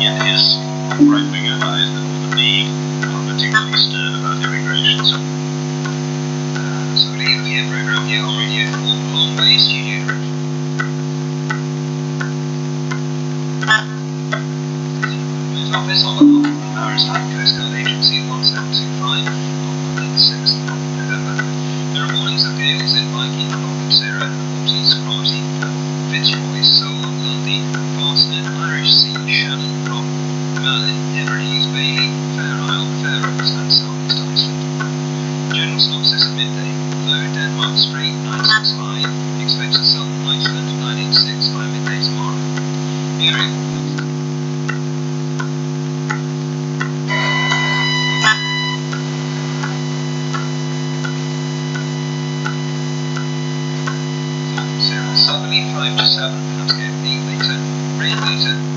in his right-winger eyes that the league are particularly stern about immigration. So leave the program here on Radio 4 Long Bay Studio. Office on behalf of the Maritime Coast Guard Agency 1725 on Monday the 6th of November. There are warnings of gales in Viking, Norfolk, Sarah, Ortiz, Cromarty, Fitzroy, Seoul, Lundy, Fastnet, Irish Sea, Shannon, Rock, Merlin, Hebrides, Bailey, Fair Isle, Fair Oaks and Southeast Iceland. General synopsis at midday. Low Denmark Strait 965. Expects a southern Iceland 986 by midday tomorrow. Area forecast. Southerly 5 to 7, Pascal 8 later, rain later.